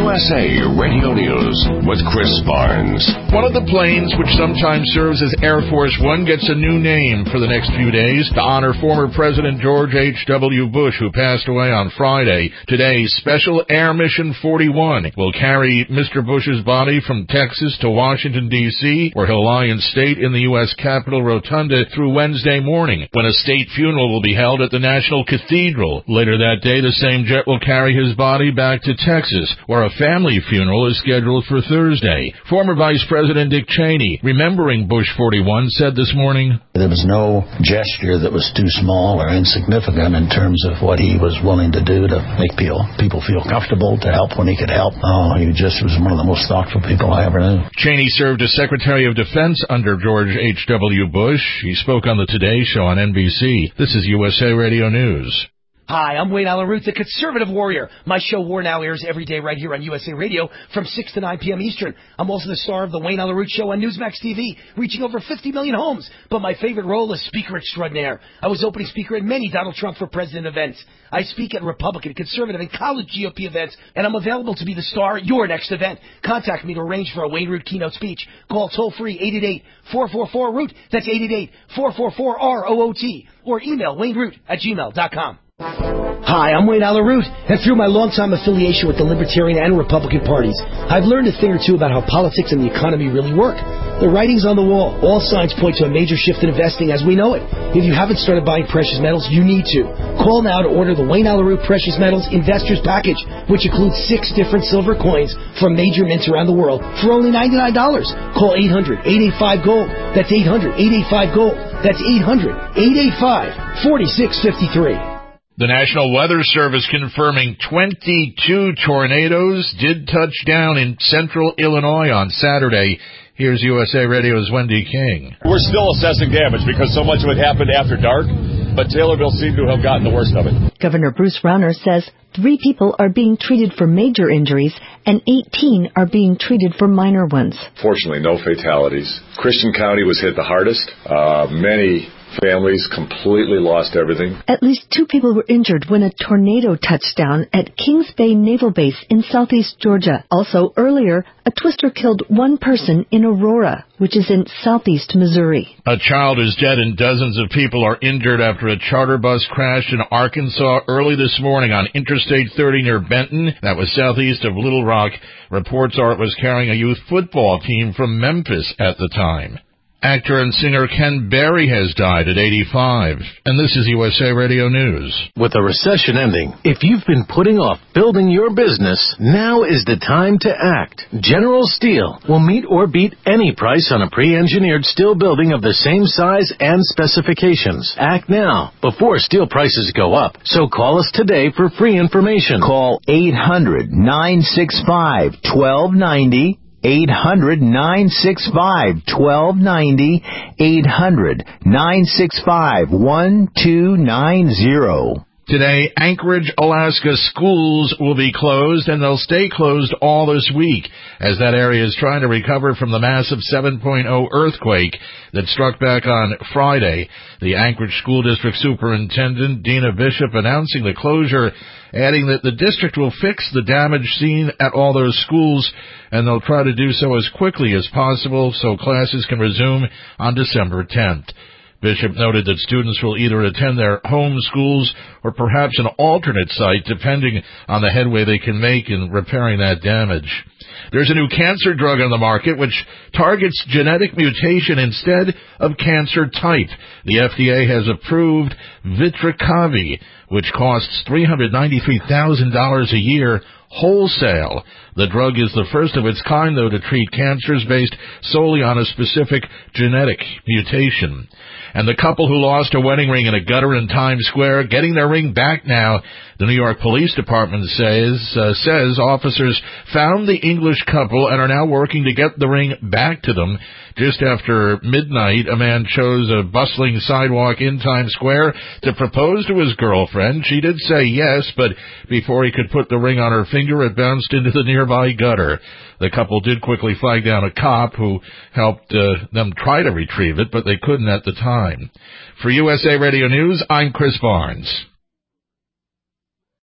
USA Radio News with Chris Barnes. One of the planes, which sometimes serves as Air Force One, gets a new name for the next few days to honor former President George H.W. Bush, who passed away on Friday. Today, Special Air Mission 41 will carry Mr. Bush's body from Texas to Washington, D.C., where he'll lie in state in the U.S. Capitol Rotunda through Wednesday morning, when a state funeral will be held at the National Cathedral. Later that day, the same jet will carry his body back to Texas, where a family funeral is scheduled for Thursday. Former Vice President Dick Cheney, remembering Bush 41, said this morning, "There was no gesture that was too small or insignificant in terms of what he was willing to do to make people feel comfortable, to help when he could help. He just was one of the most thoughtful people I ever knew." Cheney served as Secretary of Defense under George H.W. Bush. He spoke on the Today Show on NBC. This is USA Radio News. Hi, I'm Wayne Allyn Root, the Conservative Warrior. My show War Now airs every day right here on USA Radio from 6 to 9 p.m. Eastern. I'm also the star of the Wayne Allyn Root Show on Newsmax TV, reaching over 50 million homes. But my favorite role is Speaker Extraordinaire. I was opening speaker at many Donald Trump for President events. I speak at Republican, Conservative, and college GOP events, and I'm available to be the star at your next event. Contact me to arrange for a Wayne Root keynote speech. Call toll-free 888-444-ROOT. That's 888-444-ROOT. Or email wayneroot@gmail.com. Hi, I'm Wayne Allyn Root, and through my longtime affiliation with the Libertarian and Republican parties, I've learned a thing or two about how politics and the economy really work. The writing's on the wall. All signs point to a major shift in investing as we know it. If you haven't started buying precious metals, you need to. Call now to order the Wayne Allyn Root Precious Metals Investors Package, which includes 6 different silver coins from major mints around the world for only $99. Call 800-885-GOLD. That's 800-885-GOLD. That's 800-885-4653. The National Weather Service confirming 22 tornadoes did touch down in central Illinois on Saturday. Here's USA Radio's Wendy King. We're still assessing damage because so much of it happened after dark, but Taylorville seemed to have gotten the worst of it. Governor Bruce Rauner says 3 people are being treated for major injuries and 18 are being treated for minor ones. Fortunately, no fatalities. Christian County was hit the hardest. Many families completely lost everything. At least 2 people were injured when a tornado touched down at Kings Bay Naval Base in southeast Georgia. Also, earlier, a twister killed 1 person in Aurora, which is in southeast Missouri. A child is dead and dozens of people are injured after a charter bus crashed in Arkansas early this morning on Interstate 30 near Benton. That was southeast of Little Rock. Reports are it was carrying a youth football team from Memphis at the time. Actor and singer Ken Berry has died at 85. And this is USA Radio News. With the recession ending, if you've been putting off building your business, now is the time to act. General Steel will meet or beat any price on a pre-engineered steel building of the same size and specifications. Act now, before steel prices go up. So call us today for free information. Call 800-965-1290. 800-965-1290, 800-965-1290. Today, Anchorage, Alaska schools will be closed, and they'll stay closed all this week as that area is trying to recover from the massive 7.0 earthquake that struck back on Friday. The Anchorage School District Superintendent, Dina Bishop, announcing the closure, adding that the district will fix the damage seen at all those schools, and they'll try to do so as quickly as possible so classes can resume on December 10th. Bishop noted that students will either attend their home schools or perhaps an alternate site, depending on the headway they can make in repairing that damage. There's a new cancer drug on the market which targets genetic mutation instead of cancer type. The FDA has approved Vitricavi, which costs $393,000 a year wholesale. The drug is the first of its kind, though, to treat cancers based solely on a specific genetic mutation. And the couple who lost a wedding ring in a gutter in Times Square getting their ring back now. The New York Police Department says officers found the English couple and are now working to get the ring back to them. Just after midnight, a man chose a bustling sidewalk in Times Square to propose to his girlfriend. She did say yes, but before he could put the ring on her finger, it bounced into the nearby gutter. The couple did quickly flag down a cop who helped them try to retrieve it, but they couldn't at the time. For USA Radio News, I'm Chris Barnes.